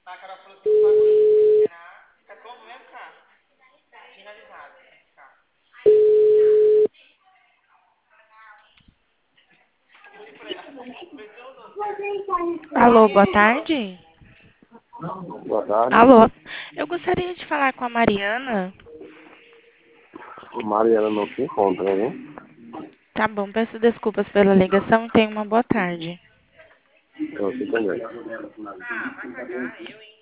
A Carol falou assim que o bagulho será. Fica como mesmo, cara? Finalizado. Tá. Alô, boa tarde. Boa tarde. Alô, eu gostaria de falar com a Mariana. Mariana não se encontra, né? Tá bom, peço desculpas pela ligação e tenha uma boa tarde. Eu aqui também. Ah, vai cagar, eu, hein?